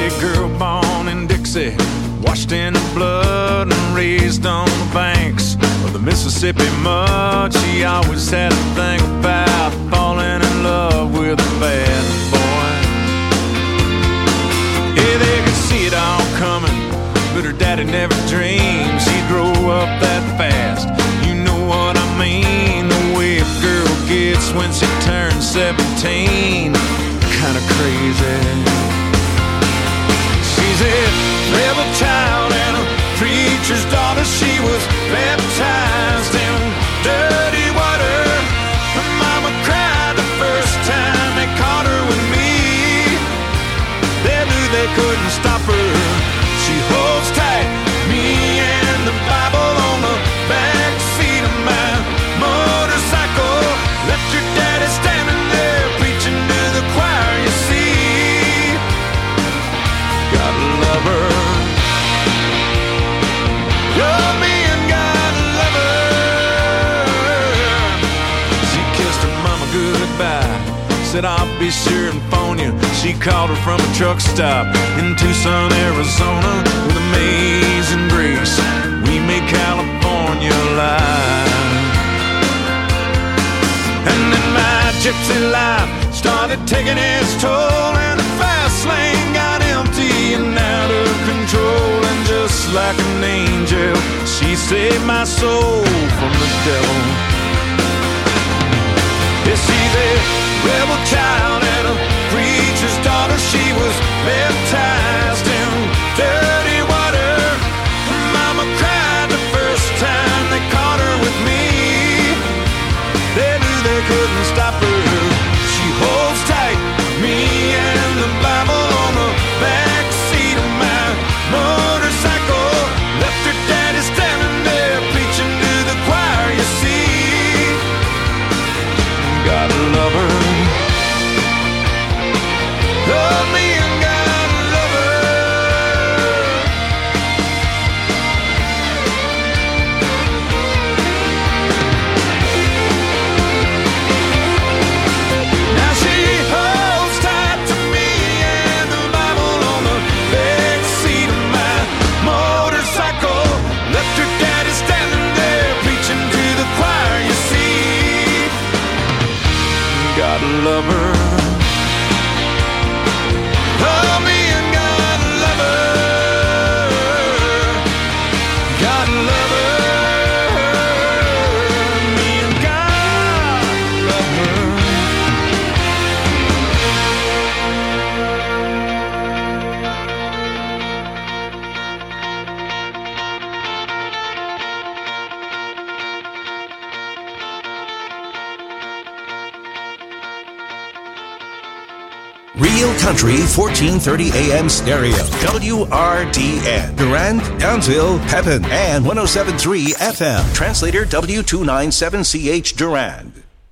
Hey, girl born in Dixie, washed in the blood and raised on the banks of the Mississippi mud. She always had a thing about falling in love with a bad boy. Hey, they could see it all coming, but her daddy never dreamed she'd grow up that fast. You know what I mean? The way a girl gets when she turns 17, kinda crazy. She's a rebel child and a preacher's daughter. She was baptized in dirty water. Her mama cried the first time they caught her with me. They knew they couldn't stop her. She holds tight, me and the Bible on the back seat of my motorcycle. Left your daddy standing there preaching to the choir, you see. Gotta love her. Love me and gotta love her. She kissed her mama goodbye, said I'll be sure and phone you. She called her from a truck stop in Tucson, Arizona. With amazing grace, we made California alive. And then my gypsy life started taking its toll, and the fast lane got empty and out of control. And just like an angel, she saved my soul from the devil. Yeah, she's a rebel child and a preacher's daughter. She was baptized in dirty water. Her mama cried the first time they caught her with me. They knew they couldn't stop her. She holds tight, me and the Bible on the back seat of my motorcycle. Left her daddy standing there preaching to the choir, you see. Gotta love her. Love me and gotta love her. Now she holds tight to me and the Bible on the back seat of my motorcycle. Left her daddy standing there preaching to the choir, you see. Gotta love her. Love me and gotta love her. Gotta love her. Me and gotta love her. Real Country 1430 AM stereo. WRDN. Durand, Townsville, Pepin, and 107.3 FM. Translator W297CH Durand.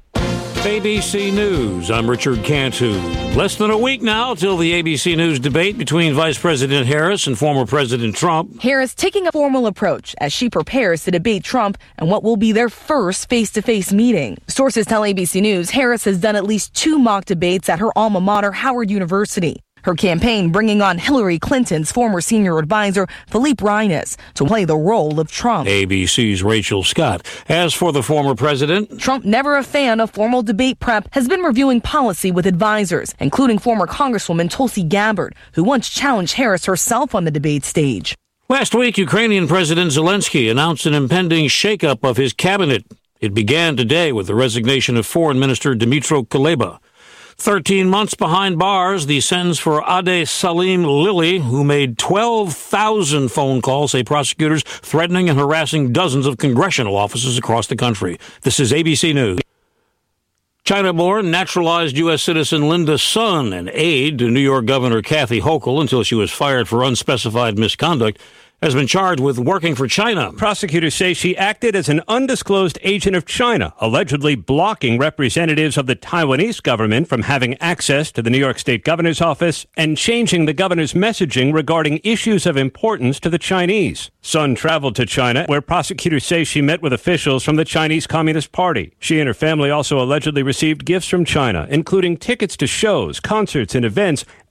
ABC News. I'm Richard Cantu. Less than a week now till the ABC News debate between Vice President Harris and former President Trump. Harris taking a formal approach as she prepares to debate Trump and what will be their first face-to-face meeting. Sources tell ABC News Harris has done at least 2 mock debates at her alma mater, Howard University. Her campaign bringing on Hillary Clinton's former senior advisor, Philippe Reines, to play the role of Trump. ABC's Rachel Scott. As for the former president, Trump, never a fan of formal debate prep, has been reviewing policy with advisors, including former Congresswoman Tulsi Gabbard, who once challenged Harris herself on the debate stage. Last week, Ukrainian President Zelensky announced an impending shakeup of his cabinet. It began today with the resignation of Foreign Minister Dmytro Kuleba. 13 months behind bars, the sentence for Ade Salim Lili, who made 12,000 phone calls, say prosecutors, threatening and harassing dozens of congressional offices across the country. This is ABC News. China-born, naturalized U.S. citizen Linda Sun, an aide to New York Governor Kathy Hochul until she was fired for unspecified misconduct, has been charged with working for China. Prosecutors say she acted as an undisclosed agent of China, allegedly blocking representatives of the Taiwanese government from having access to the New York State governor's office and changing the governor's messaging regarding issues of importance to the Chinese. Sun traveled to China, where prosecutors say she met with officials from the Chinese Communist Party. She and her family also allegedly received gifts from China, including tickets to shows, concerts, and events,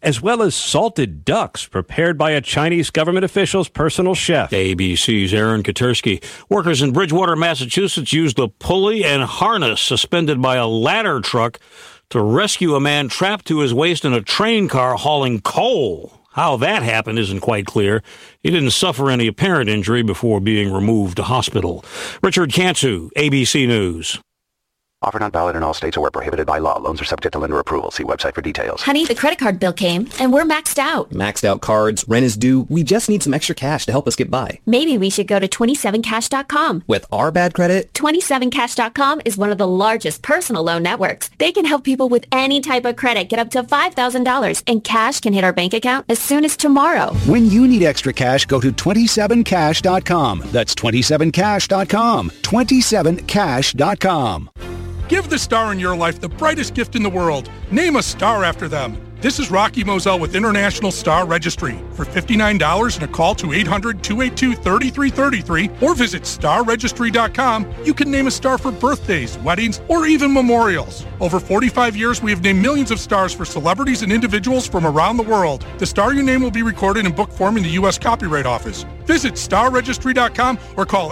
as well as salted ducks prepared by a Chinese government official's personal chef. ABC's Aaron Katersky. Workers in Bridgewater, Massachusetts used a pulley and harness suspended by a ladder truck to rescue a man trapped to his waist in a train car hauling coal. How that happened isn't quite clear. He didn't suffer any apparent injury before being removed to hospital. Richard Cantu, ABC News. Offer not valid in all states or prohibited by law. Loans are subject to lender approval. See website for details. Honey, the credit card bill came, and we're maxed out. Maxed out cards, rent is due. We just need some extra cash to help us get by. Maybe we should go to 27cash.com. With our bad credit? 27cash.com is one of the largest personal loan networks. They can help people with any type of credit get up to $5,000, and cash can hit our bank account as soon as tomorrow. When you need extra cash, go to 27cash.com. That's 27cash.com. 27cash.com. Give the star in your life the brightest gift in the world. Name a star after them. This is Rocky Moselle with International Star Registry. For $59 and a call to 800-282-3333 or visit starregistry.com, you can name a star for birthdays, weddings, or even memorials. Over 45 years, we have named millions of stars for celebrities and individuals from around the world. The star you name will be recorded in book form in the U.S. Copyright Office. Visit starregistry.com or call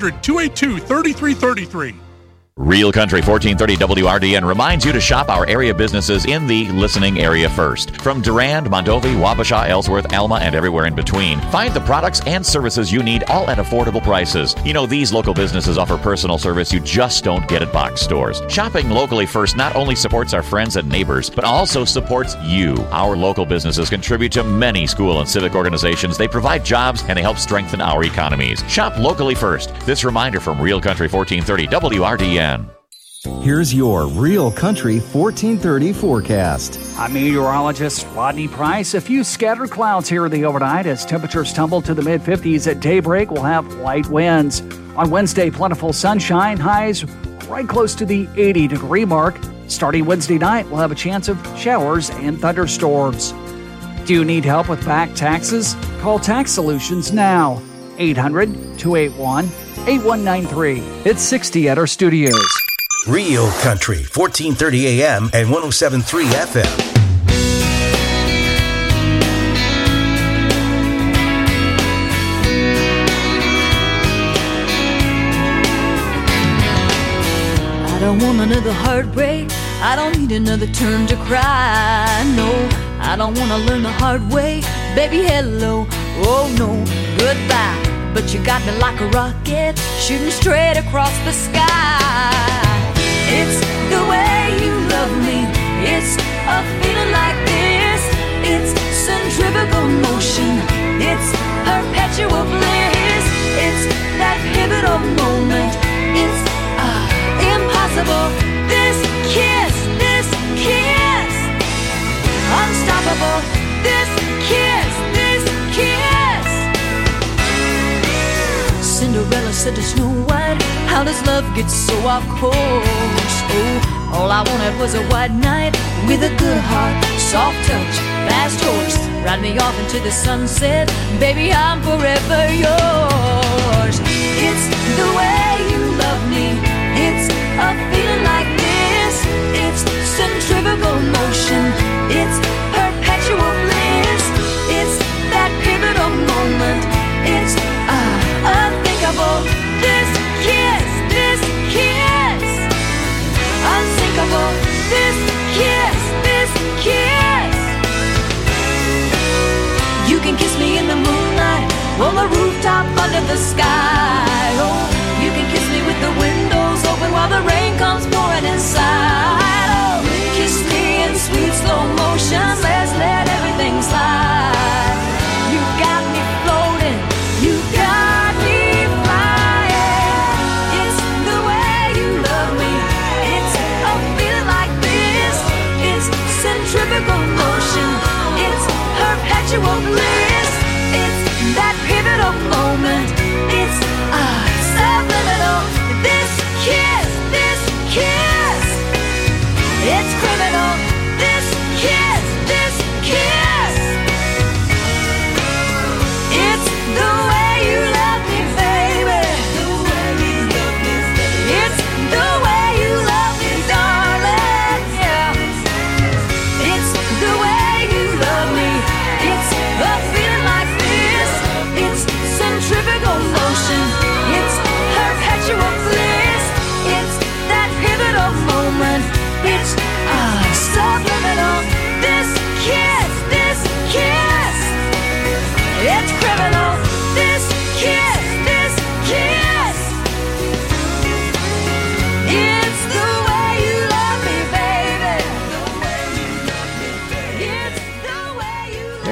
800-282-3333. Real Country 1430 WRDN reminds you to shop our area businesses in the listening area first. From Durand, Mondovi, Wabasha, Ellsworth, Alma, and everywhere in between. Find the products and services you need all at affordable prices. You know, these local businesses offer personal service you just don't get at box stores. Shopping locally first not only supports our friends and neighbors, but also supports you. Our local businesses contribute to many school and civic organizations. They provide jobs and they help strengthen our economies. Shop locally first. This reminder from Real Country 1430 WRDN. Here's your Real Country 1430 forecast. I'm meteorologist Rodney Price. A few scattered clouds here in the overnight as temperatures tumble to the mid-50s. At daybreak, we'll have light winds. On Wednesday, plentiful sunshine, highs right close to the 80-degree mark. Starting Wednesday night, we'll have a chance of showers and thunderstorms. Do you need help with back taxes? Call Tax Solutions now. 800-281-8193. It's 60 at our studios. Real Country, 1430 AM and 107.3 FM. I don't want another heartbreak. I don't need another turn to cry. No, I don't want to learn the hard way. Baby, hello. Oh, no, goodbye. But you got me like a rocket, shooting straight across the sky. It's the way you love me. It's a feeling like this. It's centrifugal motion. It's perpetual bliss. It's that pivotal moment. It's impossible. This kiss, unstoppable. This kiss. Cinderella said to Snow White, how does love get so off course? Oh, all I wanted was a white knight with a good heart, soft touch, fast horse. Ride me off into the sunset, baby, I'm forever yours. It's the way you love me. It's a feeling like this. It's centrifugal motion. It's perpetual bliss. It's that pivotal moment. It's unthinkable. This kiss, unsinkable. This kiss. You can kiss me in the moonlight, on the rooftop under the sky. Oh, you can kiss me with the windows open while the rain comes pouring inside. Oh, kiss me in sweet slow motion. Let's let everything slide. You got me floating. You got me flying. It's the way you love me. It's a feeling like this. It's centrifugal motion. It's perpetual bliss. It's that pivotal moment. It's subliminal. This kiss. It's criminal. This kiss. It's the way you love me, baby. It's the way you love me, darling. Yeah. It's the way you love me.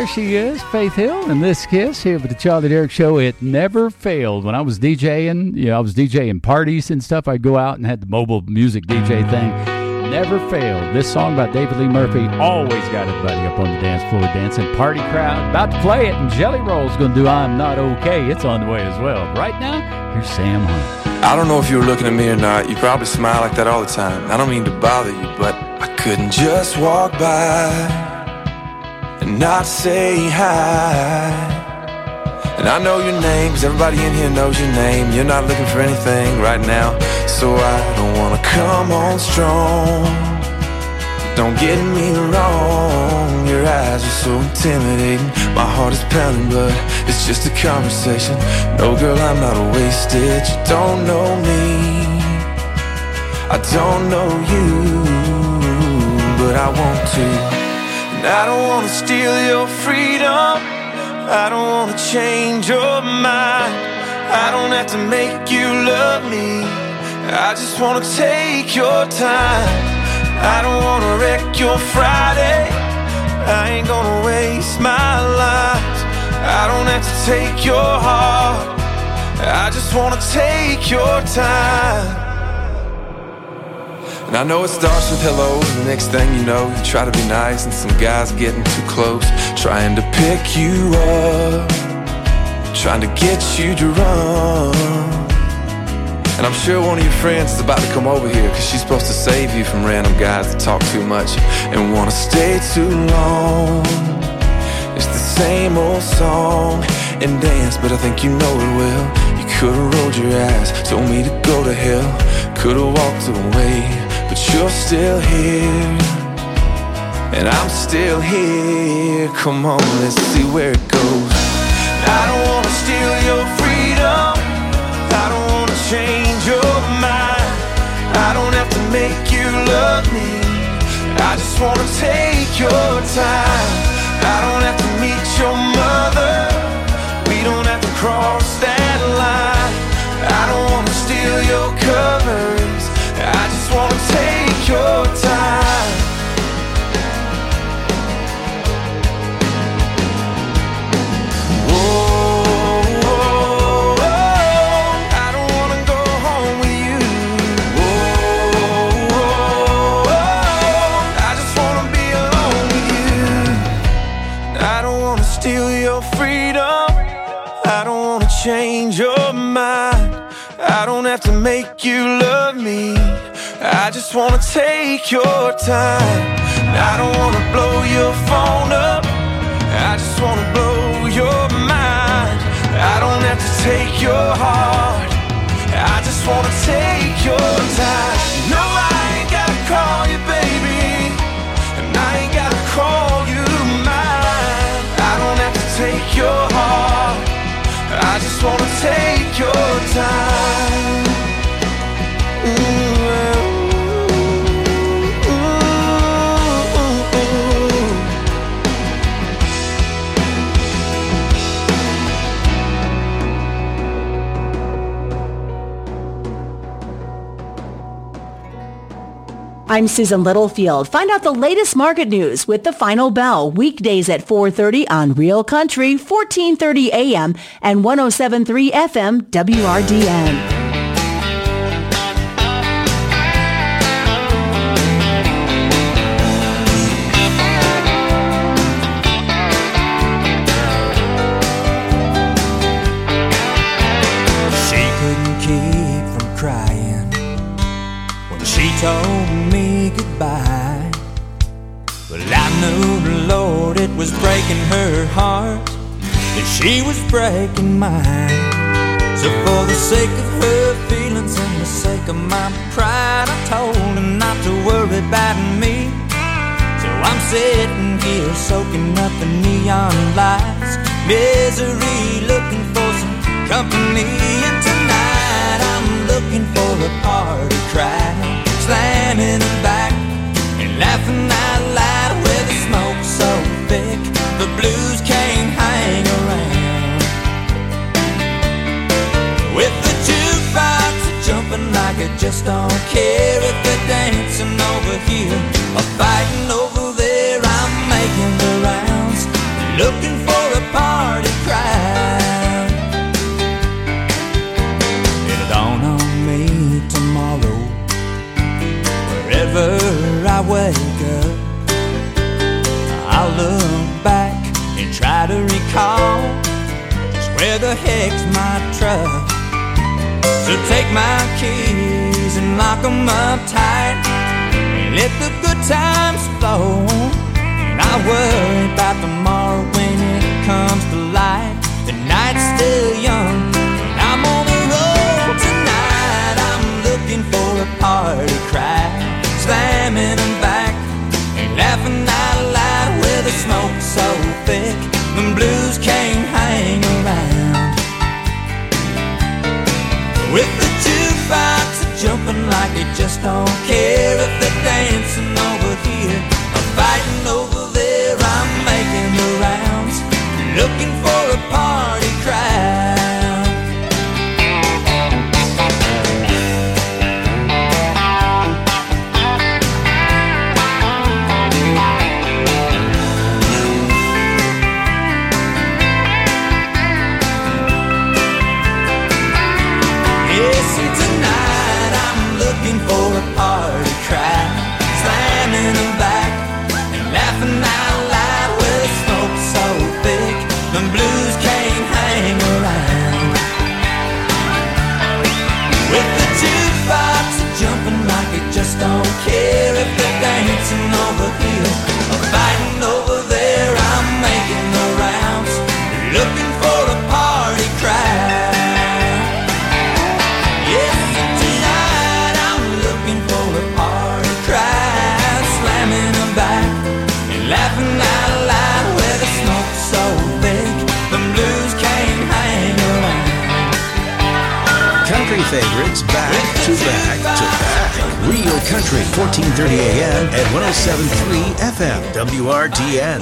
There she is, Faith Hill, and This Kiss here with the Charlie Derrick Show. It never failed. When I was DJing, I was DJing parties and stuff. I'd go out and had the mobile music DJ thing. Never failed. This song by David Lee Murphy always got everybody up on the dance floor dancing. Party crowd about to play it, and Jelly Roll's going to do I'm Not Okay. It's on the way as well. Right now, here's Sam Hunt. I don't know if you were looking at me or not. You probably smile like that all the time. I don't mean to bother you, but I couldn't just walk by and not say hi. And I know your name, 'cause everybody in here knows your name. You're not looking for anything right now, so I don't wanna come on strong. Don't get me wrong, your eyes are so intimidating. My heart is pounding, but it's just a conversation. No, girl, I'm not wasted. You don't know me, I don't know you, but I want to. And I don't wanna steal your freedom, I don't wanna change your mind. I don't have to make you love me, I just wanna take your time. I don't wanna wreck your Friday, I ain't gonna waste my life. I don't have to take your heart, I just wanna take your time. And I know it starts with hello, and the next thing you know, you try to be nice, and some guy's getting too close, trying to pick you up, trying to get you drunk. And I'm sure one of your friends is about to come over here, 'cause she's supposed to save you from random guys that talk too much and wanna stay too long. It's the same old song and dance, but I think you know it well. You could've rolled your eyes, told me to go to hell, could've walked away, but you're still here, and I'm still here. Come on, let's see where it goes. I don't wanna steal your freedom, I don't wanna change your mind. I don't have to make you love me, I just wanna take your time. I don't have to meet your mother, we don't have to cross that line. I don't wanna steal your covers, I just wanna take your time. Change your mind, I don't have to make you love me, I just wanna take your time. I don't wanna blow your phone up, I just wanna blow your mind. I don't have to take your heart, I just wanna take your time. No, I ain't gotta call you baby, and I ain't gotta call you mine. I don't have to take your heart, I just wanna take your time. I'm Susan Littlefield. Find out the latest market news with The Final Bell, weekdays at 4:30 on Real Country, 1430 AM and 107.3 FM WRDN. She couldn't keep from crying when she told me goodbye. Well, I knew the Lord, it was breaking her heart, that she was breaking mine. So for the sake of her feelings and the sake of my pride, I told her not to worry about me. So I'm sitting here soaking up the neon lights, misery, looking for some company. And tonight I'm looking for a party crowd, slamming them back and laughing out loud, with the smoke so thick the blues can't hang around. With the jukebox jumping like I just don't care, if they're dancing over here or fighting over there, I'm making the rounds, looking wake up, I'll look back and try to recall just where the heck's my truck. So take my keys and lock them up tight and let the good times flow. And I worry about tomorrow when it comes to light. The night's still young and I'm on the road tonight. I'm looking for a party crowd, slamming them back and laughing out loud with the smoke so thick the blues can't hang around. With the jukebox jumping like they just don't care if they're dancing over here or fighting over there. I'm making the rounds, looking for a party crowd. For a party crowd, slamming them back and laughing out loud with smoke so thick the blues can't hang around. With the jukebox jumping like it just don't care if they're dancing over here or fighting over there. I'm making the rounds, looking for a party crowd. Laughing out loud where the smoke's so big the blues can't hang around. Country favorites back to back to back. Real Country, 1430 AM and 107.3 FM, WRDN.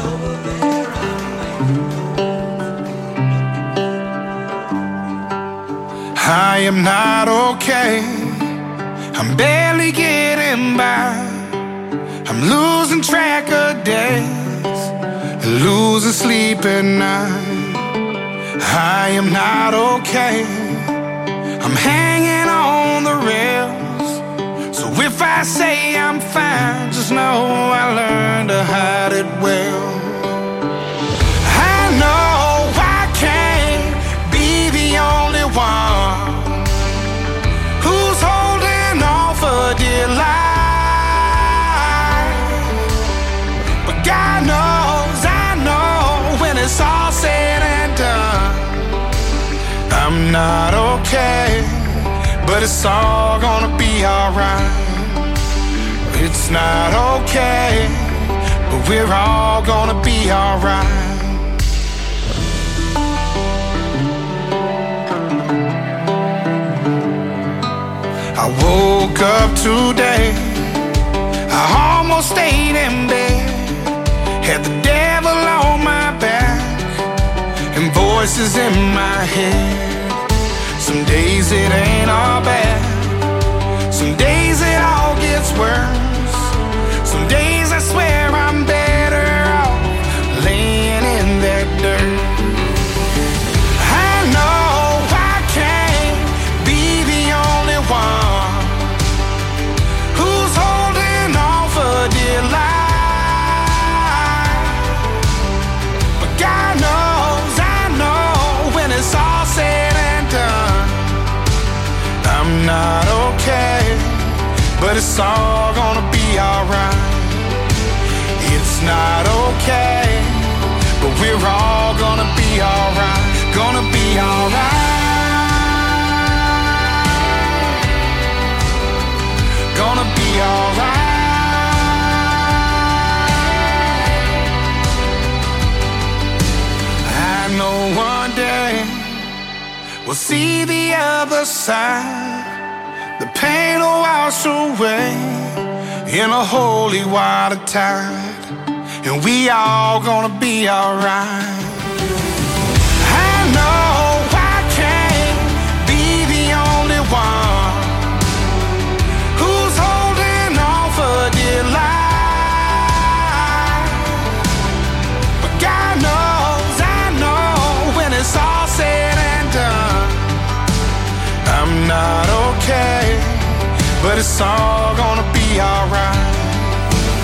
I am not okay. I'm barely getting by. I'm losing track of days, losing sleep at night. I am not okay. I'm hanging on the rails. So if I say I'm fine, just know I learned to hide it well. I know I can't be the only one who's holding on for dear life. God knows, I know, when it's all said and done, I'm not okay, but it's all gonna be alright. It's not okay, but we're all gonna be alright. I woke up today, I almost stayed in bed. Had the devil on my back and voices in my head. Some days it ain't all bad, some days it all gets worse. Some days I swear I'm better off laying in that dirt. I know I can't be the only one who's holding on for dear life. God knows, I know, when it's all said and done, I'm not okay, but it's all gonna be alright. It's not okay, but we're all gonna be alright. Gonna be alright. Gonna be alright. One day we'll see the other side. The pain will wash away in a holy water tide, and we all gonna be alright. I know I can't be the only one who's holding on for dear life, but God knows, it's all said and done, I'm not okay, but it's all gonna be alright.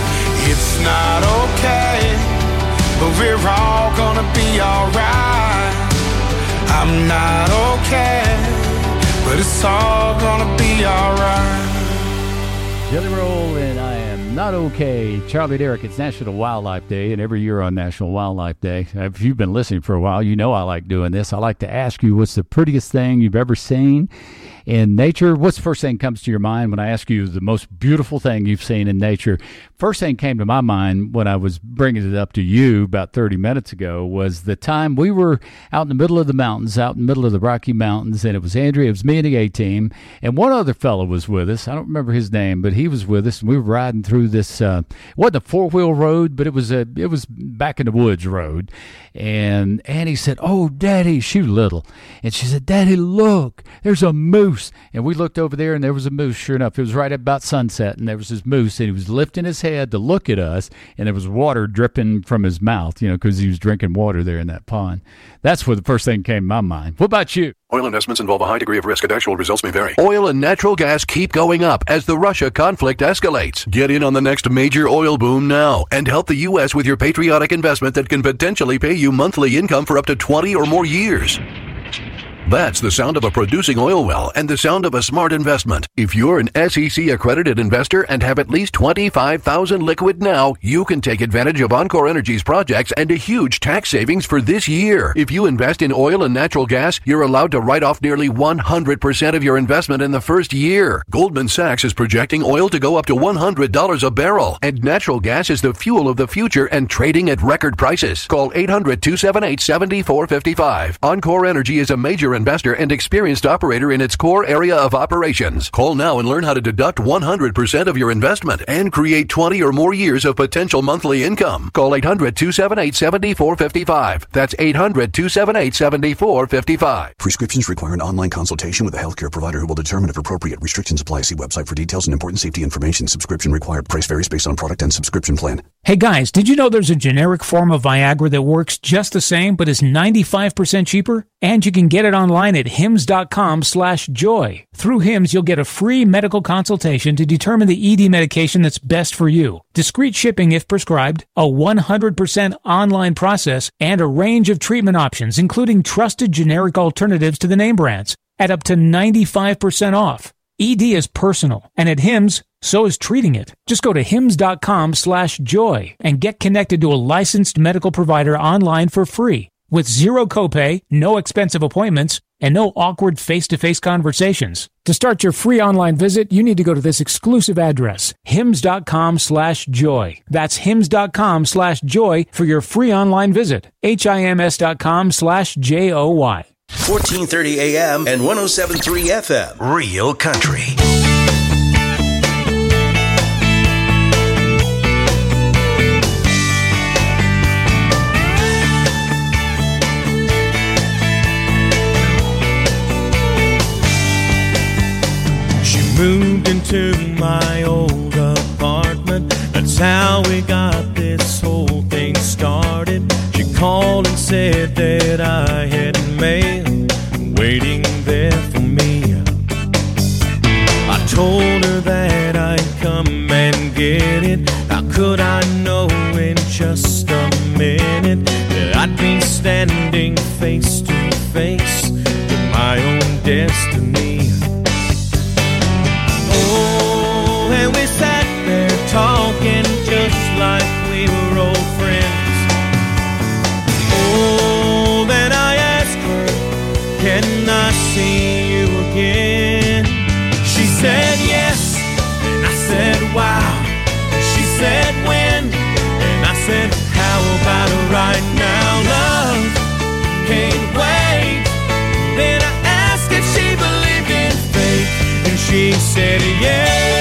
but we're all gonna be alright. I'm not okay, but it's all gonna be alright. Jelly Roll and I Am Not Okay. Charlie Derrick, it's National Wildlife Day, and every year on National Wildlife Day, if you've been listening for a while, you know I like doing this. I like to ask you, what's the prettiest thing you've ever seen in nature? What's the first thing that comes to your mind when I ask you the most beautiful thing you've seen in nature? First thing came to my mind when I was bringing it up to you about 30 minutes ago was the time we were out in the middle of the mountains, out in the middle of the Rocky Mountains, and it was Andrea, it was me and the A-Team, and one other fellow was with us. I don't remember his name, but he was with us, and we were riding through this, it wasn't a four-wheel road, but it was back in the woods road, and Annie said, "Oh, Daddy," she was little, and she said, "Daddy, look, there's a moose." And we looked over there, and there was a moose. Sure enough, it was right about sunset, and there was this moose, and he was lifting his head to look at us, and there was water dripping from his mouth, because he was drinking water there in that pond. That's what the first thing came to my mind. What about you? Oil investments involve a high degree of risk, and actual results may vary. Oil and natural gas keep going up as the Russia conflict escalates. Get in on the next major oil boom now and help the U.S. with your patriotic investment that can potentially pay you monthly income for up to 20 or more years. That's the sound of a producing oil well and the sound of a smart investment. If you're an SEC-accredited investor and have at least $25,000 liquid now, you can take advantage of Encore Energy's projects and a huge tax savings for this year. If you invest in oil and natural gas, you're allowed to write off nearly 100% of your investment in the first year. Goldman Sachs is projecting oil to go up to $100 a barrel, and natural gas is the fuel of the future and trading at record prices. Call 800-278-7455. Encore Energy is a major investor and experienced operator in its core area of operations. Call now and learn how to deduct 100% of your investment and create 20 or more years of potential monthly income. Call 800-278-7455. That's 800-278-7455. Prescriptions require an online consultation with a healthcare provider who will determine if appropriate. Restrictions apply. See website for details and important safety information. Subscription required. Price varies based on product and subscription plan. Hey guys, did you know there's a generic form of Viagra that works just the same but is 95% cheaper? And you can get it online at hims.com/joy. Through Hims, you'll get a free medical consultation to determine the ED medication that's best for you. Discreet shipping if prescribed, a 100% online process, and a range of treatment options, including trusted generic alternatives to the name brands, at up to 95% off. ED is personal, and at Hims, so is treating it. Just go to hims.com/joy and get connected to a licensed medical provider online for free. With zero copay, no expensive appointments, and no awkward face-to-face conversations. To start your free online visit, you need to go to this exclusive address, hims.com/joy. That's hims.com/joy for your free online visit. HIMS.com/JOY. 1430 AM and 107.3 FM. Real Country. Moved into my old apartment. That's how we got this whole thing started. She called and said that I had mail waiting there for me. I told her that I'd come and get it. How could I know in just a minute that I'd be standing face to face with my own destiny? Oh, and we sat there talking just like we were old friends. Oh, then I asked her, can I see you again? She said yes, and I said wow. She said when, and I said how about right now? Love can't wait. Then I asked if she believed in fate, and she said yes.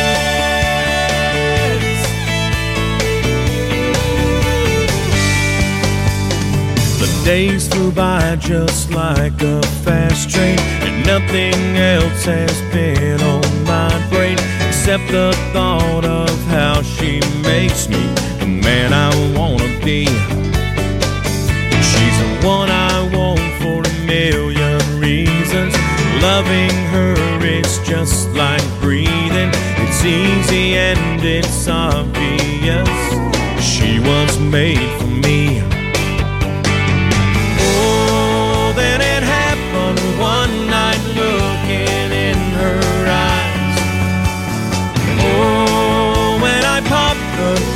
The days flew by just like a fast train, and nothing else has been on my brain except the thought of how she makes me the man I wanna be. She's the one I want for a million reasons. Loving her is just like breathing. It's easy and it's obvious. She was made for me.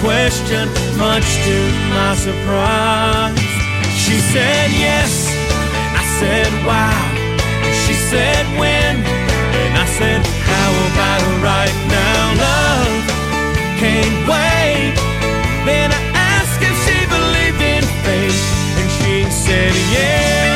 question, much to my surprise. She said yes, and I said wow. She said when, and I said how about right now? Love can't wait. Then I asked if she believed in fate, and she said yes.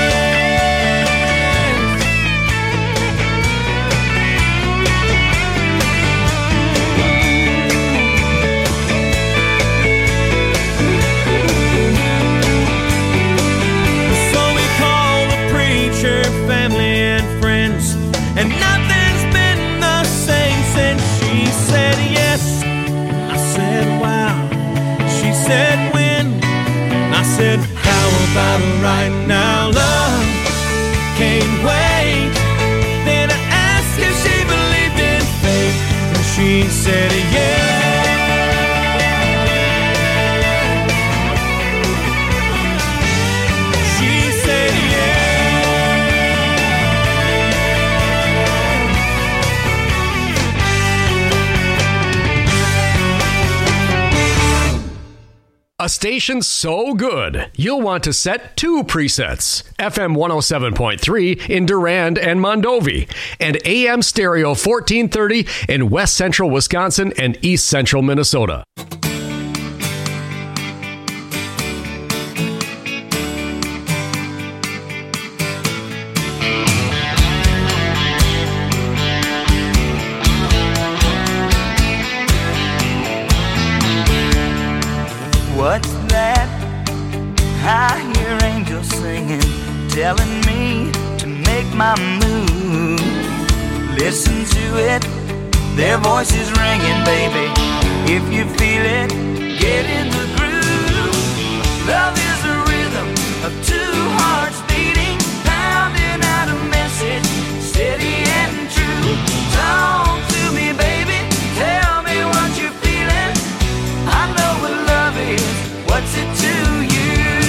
Family and friends, and nothing's been the same since she said yes. I said wow. She said when. I said how about right now? Love can't wait. Then I asked if she believed in fate, and she said yes. A station so good, you'll want to set 2 presets. FM 107.3 in Durand and Mondovi, and AM stereo 1430 in West Central Wisconsin and East Central Minnesota. What's that? I hear angels singing, telling me to make my move. Listen to it, their voices ringing, baby. If you feel it, get in the groove. Love is a rhythm of 2 hearts beating, pounding out a message, steady and true. Talk to me, baby, tell me what you're feeling. I know what love is. What's it to you?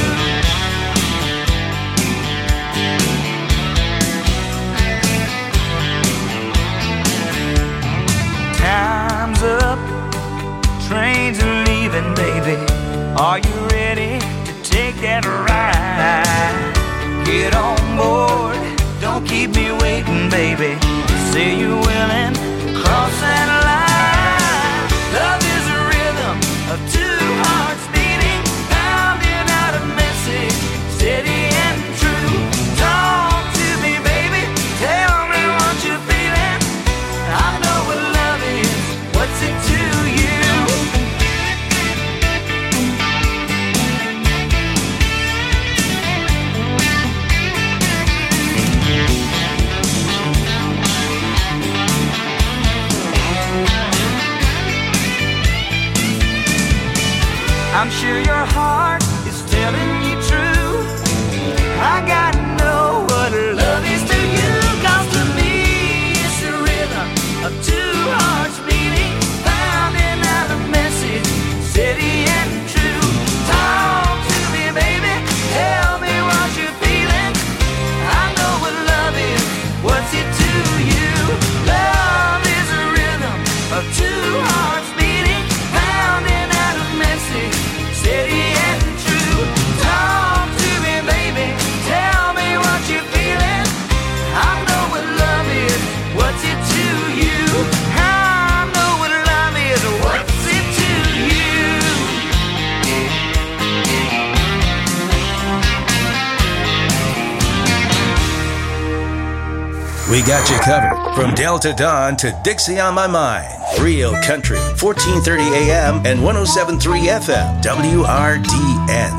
Time's up, trains are leaving, baby. Are you ready to take that ride? Get on board, don't keep me waiting, baby. Say you're willing to cross that line. Love is a rhythm of 2 hearts beating, pounding out a message, steady and true. Talk to me, baby, tell me what you're feeling. I know what love is, what's it to you? I'm sure your heart is telling you true. I gotta know what love is to you. 'Cause to me it's the rhythm of 2 hearts beating, pounding out a message, steady and true. Talk to me, baby, tell me what you're feeling. I know what love is, what's it to you? Love is a rhythm of 2 hearts beating, pounding out a message, steady and true. Talk to me, baby, tell me what you're feeling. I know what love is, what's it to you? I know what love is, what's it to you? We got you covered from Delta Dawn to Dixie on My Mind. Real Country, 1430 AM and 107.3 FM, WRDN.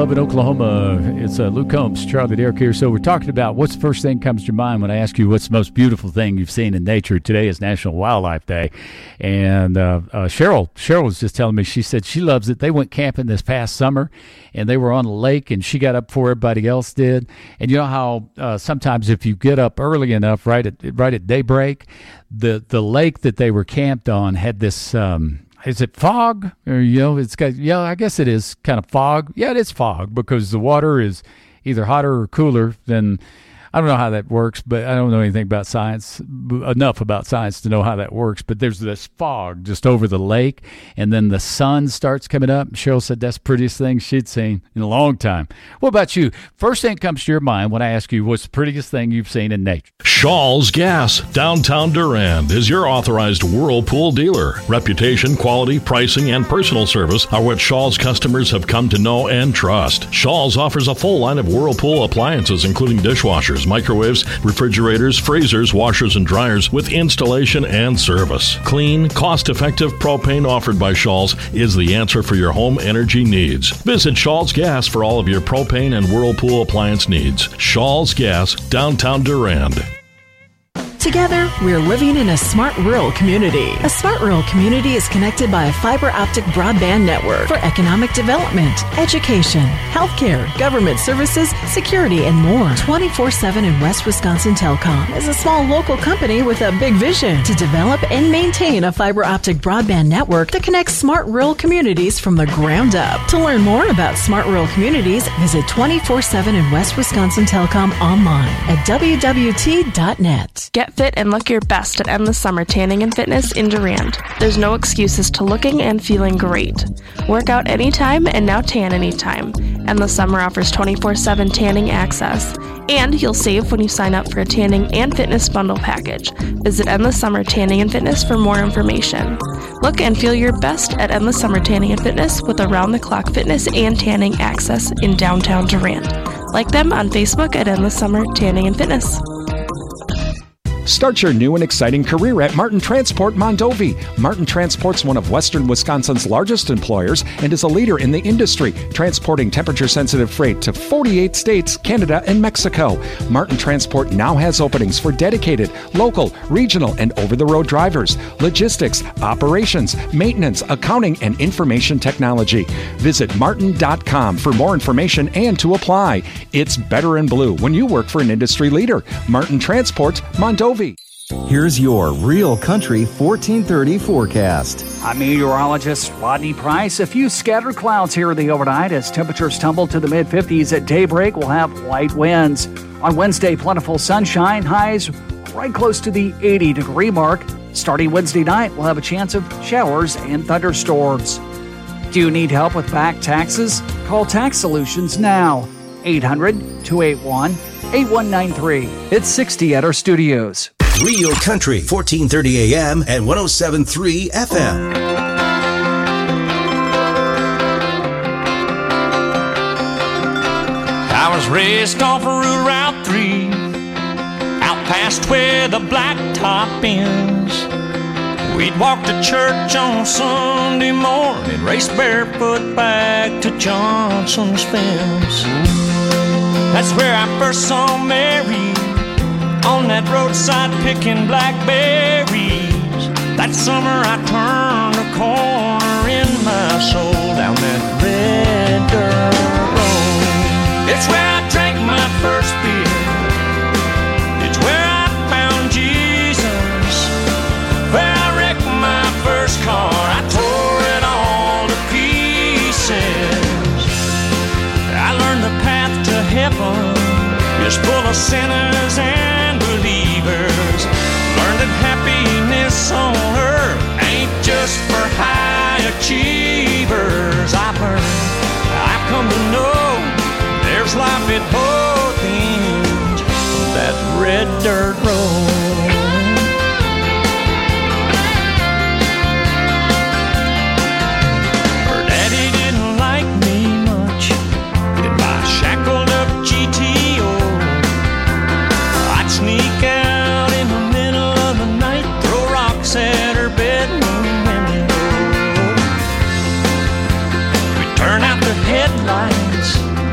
Lubbock, Oklahoma. It's Luke Combs, Charlie Derrick here. So we're talking about what's the first thing comes to your mind when I ask you what's the most beautiful thing you've seen in nature. Today is National Wildlife Day. And Cheryl was just telling me, she said she loves it. They went camping this past summer, and they were on a lake, and she got up before everybody else did. And you know how sometimes if you get up early enough, right at daybreak, the lake that they were camped on had this is it fog? Or, it's got, I guess it is kind of fog. Yeah, it is fog because the water is either hotter or cooler than, I don't know how that works, but I don't know anything about science, enough about science to know how that works. But there's this fog just over the lake, and then the sun starts coming up. Cheryl said that's the prettiest thing she'd seen in a long time. What about you? First thing that comes to your mind when I ask you what's the prettiest thing you've seen in nature? Shaw's Gas, downtown Durand, is your authorized Whirlpool dealer. Reputation, quality, pricing, and personal service are what Shaw's customers have come to know and trust. Shaw's offers a full line of Whirlpool appliances, including dishwashers, microwaves, refrigerators, freezers, washers, and dryers with installation and service. Clean, cost-effective propane offered by Shaw's is the answer for your home energy needs. Visit Shaw's Gas for all of your propane and Whirlpool appliance needs. Shaw's Gas, downtown Durand. Together, we're living in a smart rural community. A smart rural community is connected by a fiber optic broadband network for economic development, education, healthcare, government services, security, and more. 24/7 in West Wisconsin Telecom is a small local company with a big vision to develop and maintain a fiber optic broadband network that connects smart rural communities from the ground up. To learn more about smart rural communities, visit 24/7 in West Wisconsin Telecom online at wwt.net. Get fit and look your best at Endless Summer Tanning and Fitness in Durand. There's no excuses to looking and feeling great. Work out anytime and now tan anytime. Endless Summer offers 24/7 tanning access. And you'll save when you sign up for a tanning and fitness bundle package. Visit Endless Summer Tanning and Fitness for more information. Look and feel your best at Endless Summer Tanning and Fitness with around-the-clock fitness and tanning access in downtown Durand. Like them on Facebook at Endless Summer Tanning and Fitness. Start your new and exciting career at Martin Transport Mondovi. Martin Transport's one of Western Wisconsin's largest employers and is a leader in the industry, transporting temperature-sensitive freight to 48 states, Canada, and Mexico. Martin Transport now has openings for dedicated, local, regional, and over-the-road drivers, logistics, operations, maintenance, accounting, and information technology. Visit martin.com for more information and to apply. It's better in blue when you work for an industry leader. Martin Transport Mondovi. Here's your Real Country 1430 forecast. I'm meteorologist Rodney Price. A few scattered clouds here the overnight as temperatures tumble to the mid-50s. At daybreak, we'll have light winds. On Wednesday, plentiful sunshine, highs right close to the 80-degree mark. Starting Wednesday night, we'll have a chance of showers and thunderstorms. Do you need help with back taxes? Call Tax Solutions now. 800-281-8193. It's 60 at our studios. Real Country, 1430 AM and 107.3 FM. I was raised off of Route 3, out past where the blacktop ends. We'd walk to church on Sunday morning, race barefoot back to Johnson's fence. That's where I first saw Mary, on that roadside picking blackberries. That summer I turned a corner in my soul down that red dirt road. It's where I drank my first beer. It's where I found Jesus. Where I wrecked my first car. I tore it all to pieces. I learned the path to heaven is full of sinners and believers. Learn that happiness on earth ain't just for high achievers. I've come to know there's life at both ends of that red dirt road. Her daddy didn't like me much in my shackled up GTO. I'd sneak out in the middle of the night, throw rocks at her bedroom window. We'd turn out the headlights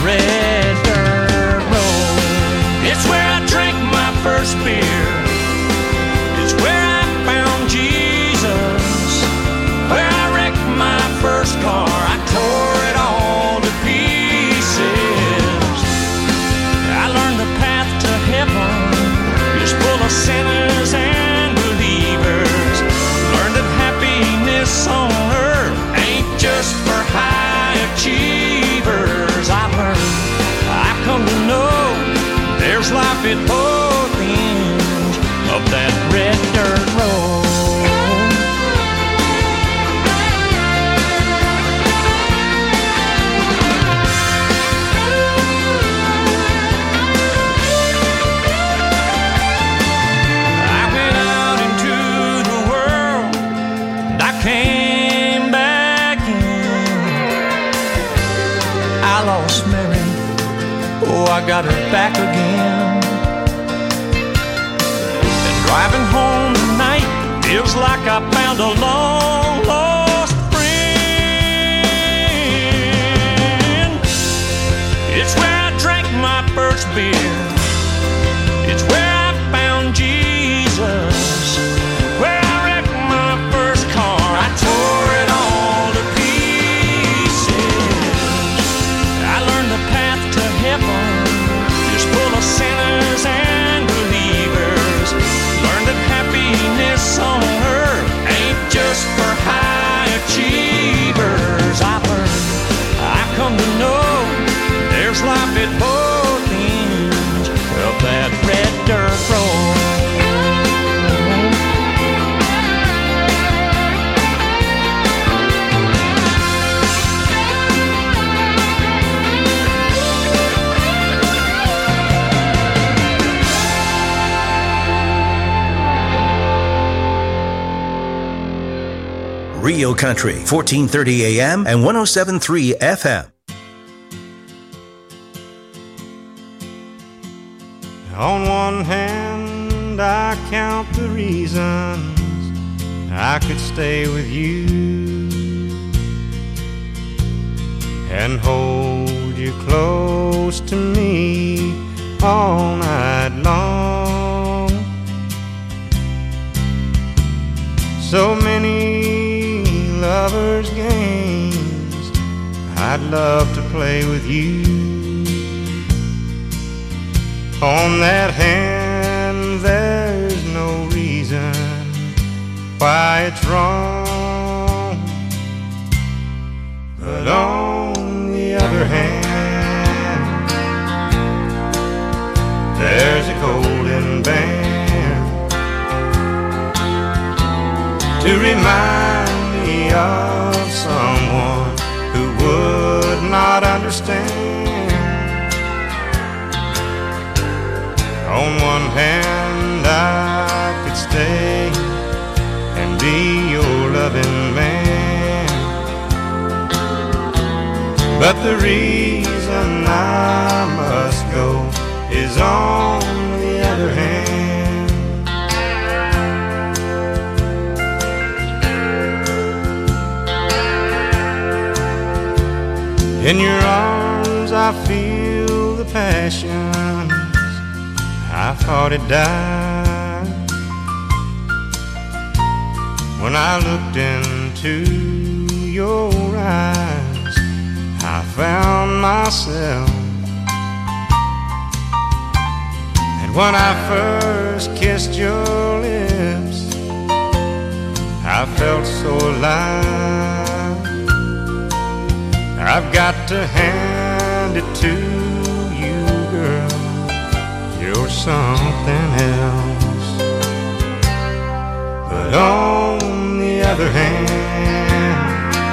red dirt road. It's where I drank my first beer. It's where I found Jesus. Where I wrecked my first car. I tore it all to pieces. I learned the path to heaven is full of sinners and believers. Learned that happiness on earth ain't just for high achievers. I learned, I've come to know, there's life at both ends of that red dirt road. Came back in. I lost Mary, oh, I got her back again. And driving home tonight feels like I found a long lost friend. It's where I drank my first beer. It's where I found Jesus. Where I wrecked my first car. I tore it all to pieces. I learned the path to heaven is full of sinners and believers. Learned that happiness on earth ain't just for high achievers. I learned, I've come to know, there's life at both ends of that red dirt road. Rio Country, 1430 AM and 107.3 FM. On one hand, I count the reasons I could stay with you and hold you close to me all night long. So many lovers' games I'd love to play with you. On that hand, there's no reason why it's wrong. But on the other hand, there's a golden band to remind me of someone who would not understand. On one hand, I could stay and be your loving man, but the reason I must go is on the other hand. In your arms I feel the passions I thought it died. When I looked into your eyes, I found myself. And when I first kissed your lips, I felt so alive. I've got to hand it to you, girl, you're something else. But on the other hand,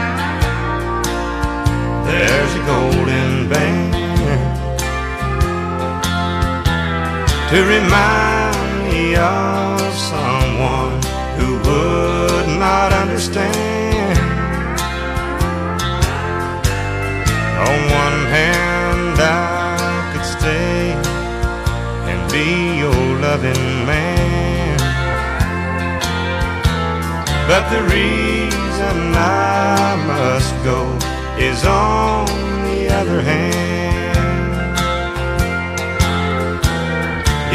there's a golden band to remind me of someone who would not understand. On one hand, I could stay and be your loving man, but the reason I must go is on the other hand.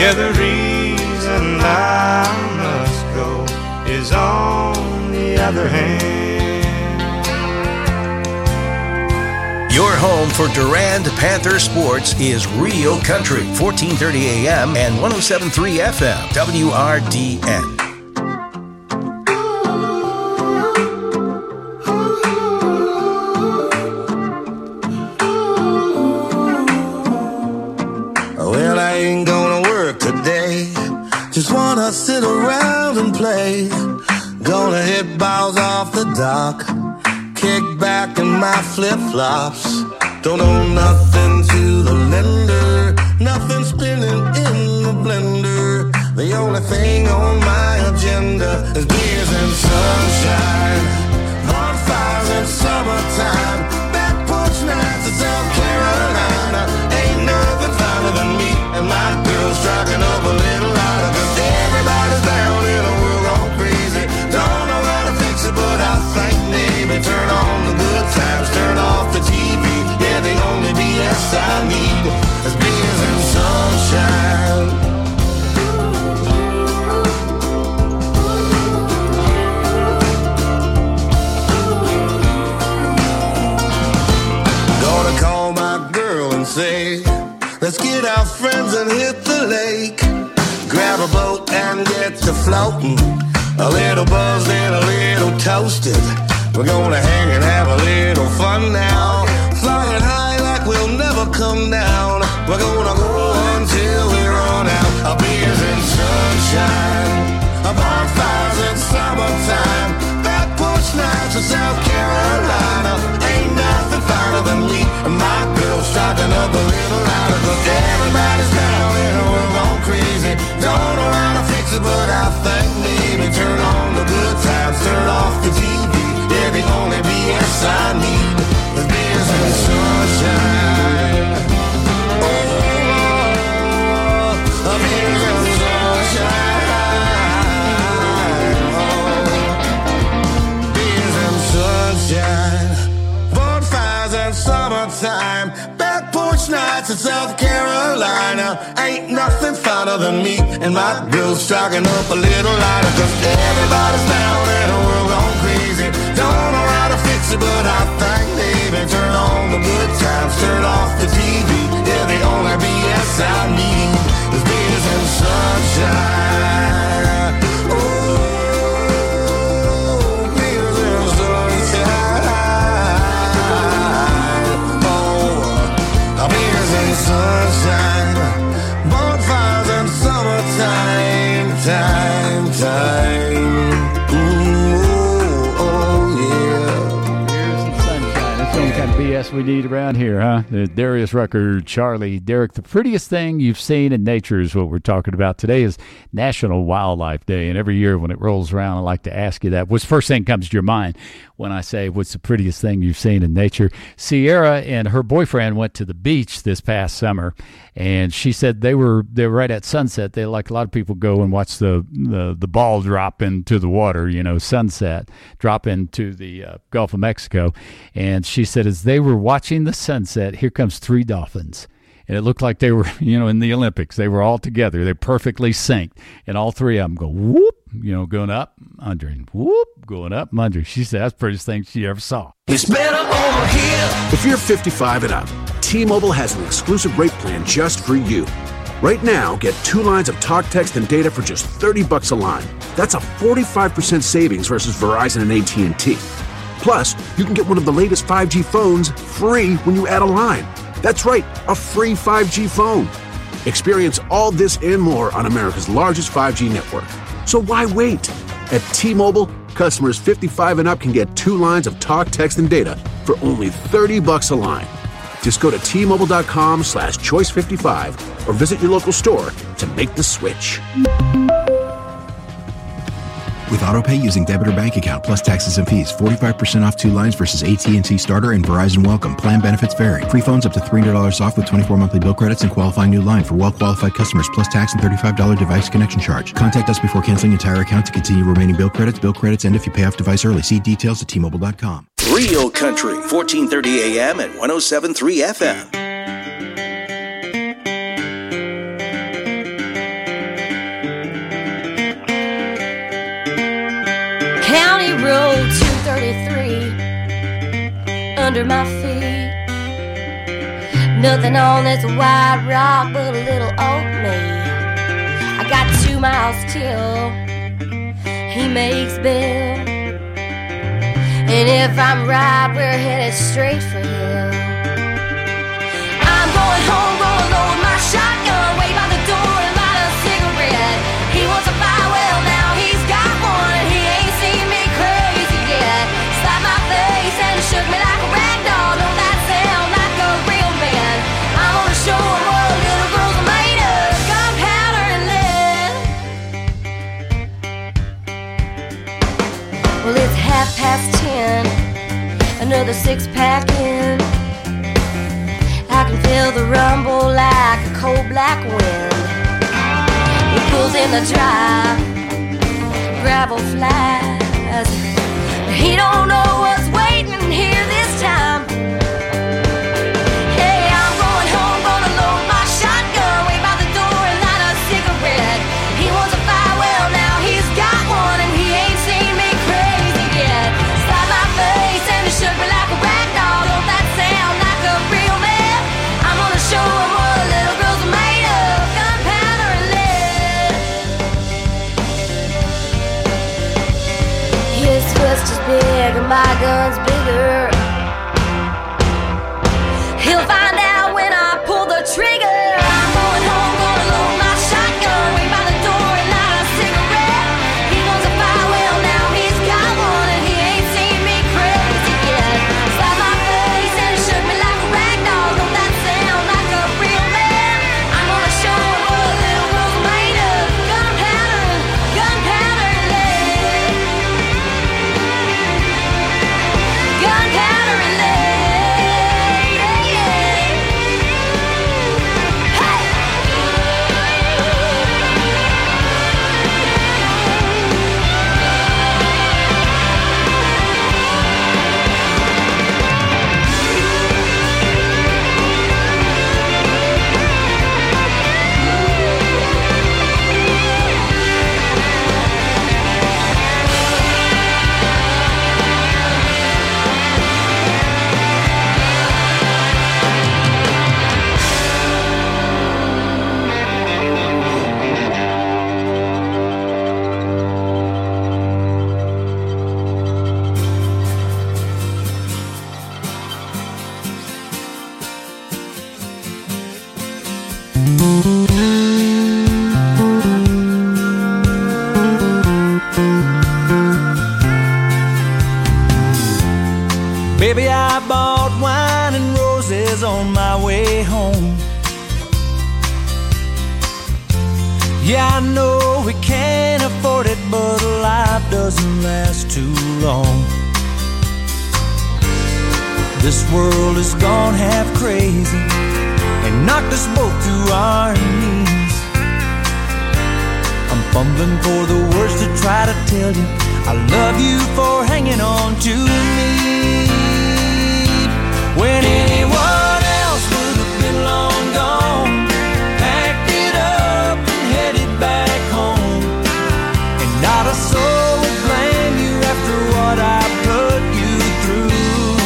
Yeah, the reason I must go is on the other hand. Your home for Durand Panther sports is Real Country, 1430 AM and 107.3 FM, WRDN. Well, I ain't gonna work today. Just wanna sit around and play. Gonna hit balls off the dock. Kick back in my flip-flops. Don't owe nothing to the lender. Nothing spinning in the blender. The only thing on my agenda is beers and sunshine, bonfires in summertime, back porch nights in South Carolina. Ain't nothing finer than me and my girl striking up a little louder. 'Cause everybody's down in a world gone crazy. Don't know how to fix it, but I think maybe turn on the good times, turn off the TV. Yeah, the only BS I need is beers and sunshine. Gonna call my girl and say, let's get our friends and hit the lake. Grab a boat and get to floating. A little buzzed and a little toasted. We're gonna hang and have a little fun now. Flying high like we'll never come down. We're gonna go until we run out. Our beers and sunshine, our bonfires in summertime, back porch nights in South Carolina. Ain't nothing finer than me and my girl striking up a little louder. 'Cause everybody's down in the world gone crazy. Don't know how to fix it, but I think maybe turn on the good times, turn off the TV. Yeah, the only BS I need is beers and sunshine. Oh, beers and sunshine. Oh, beers and sunshine. Bonfires and summertime. Back porch nights in South Carolina. Ain't nothing finer than me and my girl striking up a little lighter. 'Cause everybody's down in the world gone crazy. Don't know how to fix it, but I think maybe turn on the good times, turn off the TV. Yeah, the only BS I need is beers and sunshine. Oh, beers and sunshine. Oh, beers and sunshine, bonfires and summertime, time. Kind of BS we need around here, huh? Darius Rucker, Charlie, Derek. The prettiest thing you've seen in nature is what we're talking about. Today is National Wildlife Day, and every year when it rolls around, I like to ask you that. What's the first thing that comes to your mind when I say, what's the prettiest thing you've seen in nature? Sierra and her boyfriend went to the beach this past summer, and she said they were right at sunset. They, like a lot of people, go and watch the ball drop into the water, sunset, drop into the Gulf of Mexico. And she said as they were watching the sunset, here comes 3 dolphins. And it looked like they were, in the Olympics. They were all together. They're perfectly synced. And all 3 of them go, whoop, going up, under, and whoop, going up, under. She said that's the prettiest thing she ever saw. It's better over here. If you're 55 and up, T-Mobile has an exclusive rate plan just for you. Right now, get 2 lines of talk, text, and data for just $30 a line. That's a 45% savings versus Verizon and AT&T. Plus, you can get one of the latest 5G phones free when you add a line. That's right, a free 5G phone. Experience all this and more on America's largest 5G network. So why wait? At T-Mobile, customers 55 and up can get 2 lines of talk, text, and data for only $30 a line. Just go to T-Mobile.com/choice55 or visit your local store to make the switch. With AutoPay using debit or bank account plus taxes and fees, 45% off 2 lines versus AT&T Starter and Verizon Welcome. Plan benefits vary. Free phones up to $300 off with 24 monthly bill credits and qualifying new line for well-qualified customers plus tax and $35 device connection charge. Contact us before canceling entire account to continue remaining bill credits, and if you pay off device early. See details at T-Mobile.com. Real Country, 1430 AM and 107.3 FM. under my feet. Nothing on this wide rock but a little old me. I got 2 miles till he makes bail, and if I'm right, we're headed straight for hell. I'm going home, gonna load my shotgun, wait by the door and light a cigarette. He wants a fire, well now he's got one, and he ain't seen me crazy yet. Slapped my face and shook me like a rag doll. Don't that sound like a real man? I'm gonna show him what little girls are made of, gunpowder and lead. Well, it's 10:30, another 6-pack in. I can feel the rumble like a cold black wind. It pulls in the drive, gravel flies. He don't know what's waiting here this time. Hey, I'm going home, gonna load my shotgun, wait by the door and light a cigarette. He wants a fire, well now he's got one, and he ain't seen me crazy yet. Slapped my face and he shook me like a rag doll. Don't that sound like a real man? I'm gonna show him what little girls are made of, gunpowder and lead. His fist is big and my gun's bigger. He'll find out when I pull the trigger. I'm going home, gonna load my shotgun, wait by the door and light a cigarette. He wants a fire, well now he's got one, and he ain't seen me crazy yet. Slapped my face and he shook me like a rag doll. Don't that sound like a real man? I'm gonna show him what little girls are made of, gunpowder and lead. Gunpowder and lead. Baby, I bought wine and roses on my way home. Yeah, I know we can't afford it, but life doesn't last too long. This world has gone half crazy and knocked us both to our knees. I'm fumbling for the words to try to tell you I love you for hanging on to me, when anyone else would have been long gone, packed it up and headed back home, and not a soul would blame you after what I put you through.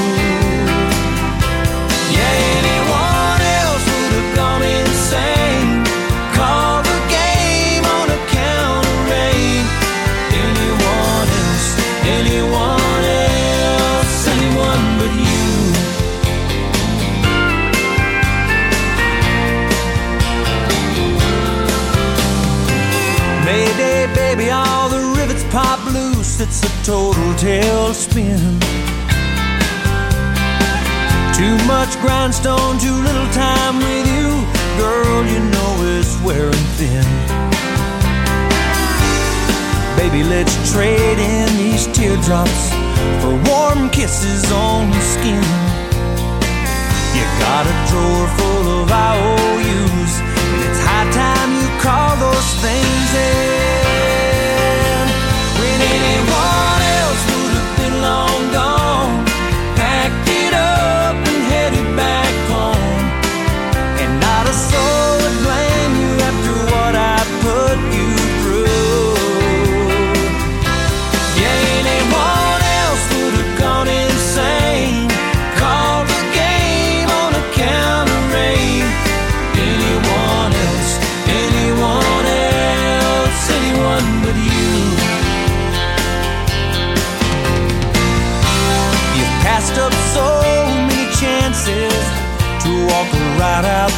Yeah, anyone else would have gone insane, called the game on account of rain. Anyone else, anyone but you. Mayday, baby, all the rivets pop loose. It's a total tailspin. Too much grindstone, too little time with you. Girl, you know it's wearing thin. Baby, let's trade in these teardrops for warm kisses on the skin. You got a drawer full of IOUs, and it's high time you call those things in. When anyone else would have been long gone, packed it up and headed back home, and not a soul would blame you after what I put you through. Yeah, anyone else would have gone insane, called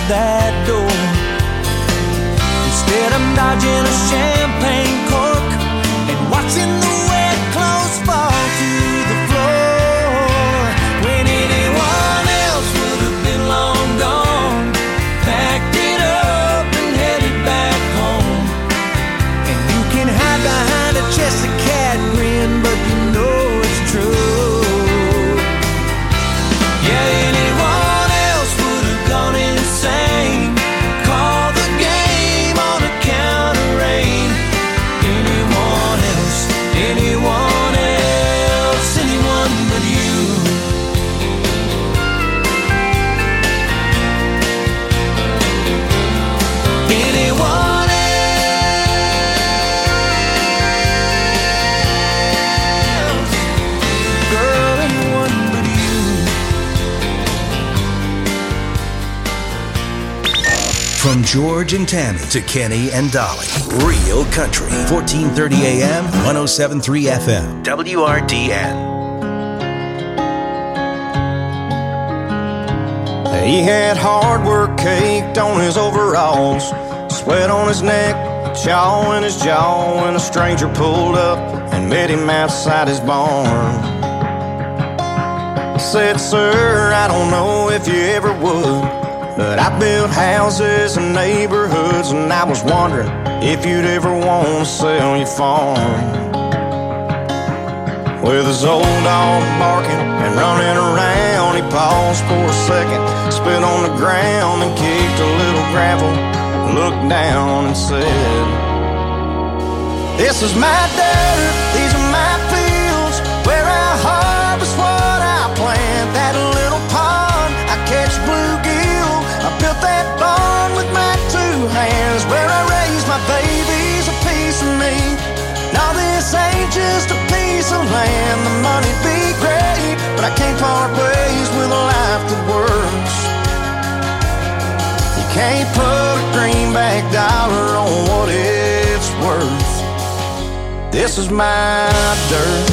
that door. Instead I'm dodging a champagne cork and watching the wet clothes fall to the floor. When anyone else would have been long gone, packed it up and headed back home. And you can hide behind a chest of cat grin, but you know it's true. Yeah, anyone else would have gone insane. Call the game on account of rain. Anyone else, anyone else, anyone but you. Anyone else, girl, anyone but you. From George and Tammy to Kenny and Dolly. Real Country. 1430 AM, 107.3 FM. WRDN. He had hard work caked on his overalls, sweat on his neck, chaw in his jaw, when a stranger pulled up and met him outside his barn. He said, "Sir, I don't know if you ever would, but I built houses and neighborhoods, and I was wondering if you'd ever want to sell your farm." With his old dog barking and running around, he paused for a second, spit on the ground and kicked a little gravel, looked down and said, "This is my dirt, these are my fields, where I harvest what I plant. That little pond, I catch bluegill, I built that barn with my two hands, where I raise my babies, a piece of me. Now this ain't just a piece of land, the money'd be great, but I can't part ways with a life that works. You can't put a greenback dollar on what it's worth. This is my dirt."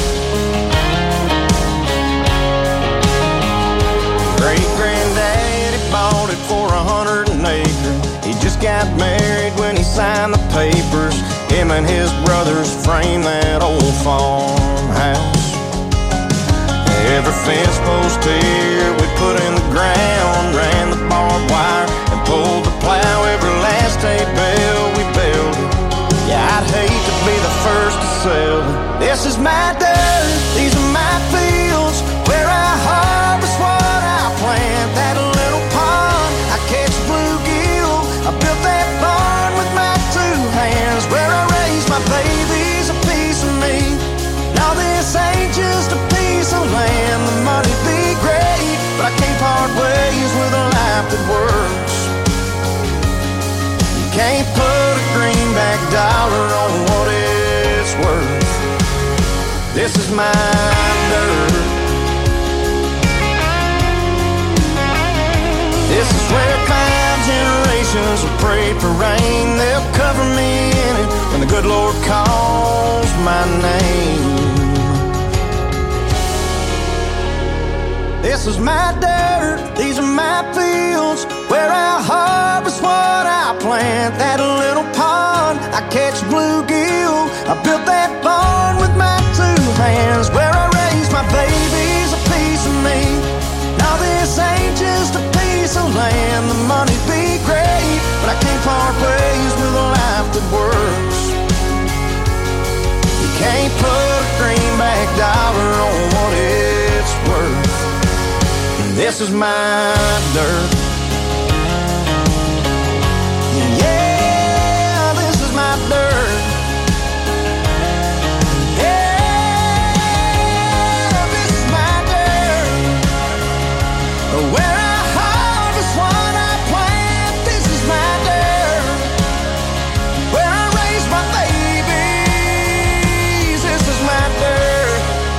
Great-granddaddy bought it for 100 an acre. He just got married when he signed the papers. Him and his brothers framed that old farmhouse. Every fence post here we put in the ground, ran the barbed wire and pulled the plow. Every last hay bale we built it. Yeah, I'd hate to be the first to sell it. This is my dirt, these are my fields, where I harvest what I plant. That little pond, I catch bluegill, I built that barn with my two hands, where I raise my babies, a piece of me. Now this ain't just a piece of land, the money'd be great, but I can't part ways with a life that works. You can't put a greenback dollar on what it's worth. This is my dirt. This is where 5 generations will pray for rain. They'll cover me in it when the good Lord calls my name. This is my dirt, these are my fields, where I harvest what I plant. That little pond, I catch bluegill, I built that barn with my two hands, where I raise my babies, a piece of me. Now this ain't just a piece of land, the money'd be great, but I can't part ways with a life that works. You can't put a greenback dollar on what it's worth. This is my dirt. Yeah, this is my dirt. Yeah, this is my dirt. Where I harvest what I plant. This is my dirt. Where I raise my babies. This is my dirt.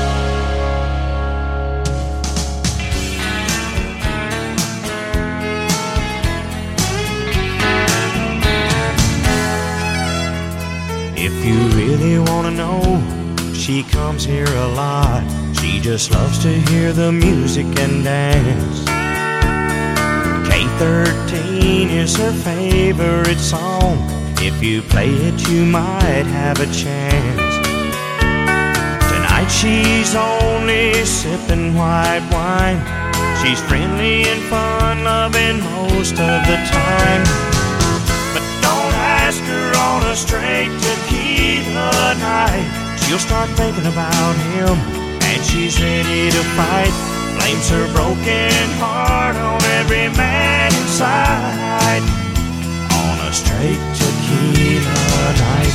If you really want to know, she comes here a lot. She just loves to hear the music and dance. 13 is her favorite song. If you play it, you might have a chance. Tonight she's only sipping white wine. She's friendly and fun-loving most of the time. But don't ask her on a straight tequila night. She'll start thinking about him, and she's ready to fight. Blames her broken heart on every man inside. On a straight tequila night.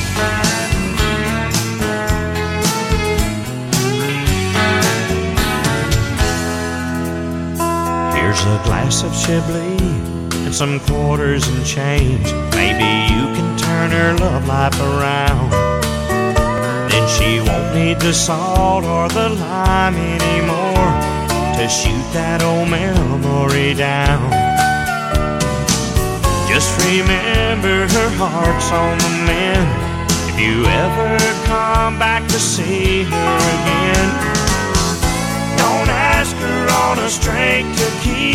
Here's a glass of Chablis and some quarters and change. Maybe you can turn her love life around. Then she won't need the salt or the lime anymore to shoot that old memory down. Just remember her heart's on the mend. If you ever come back to see her again, don't ask her on a straight tequila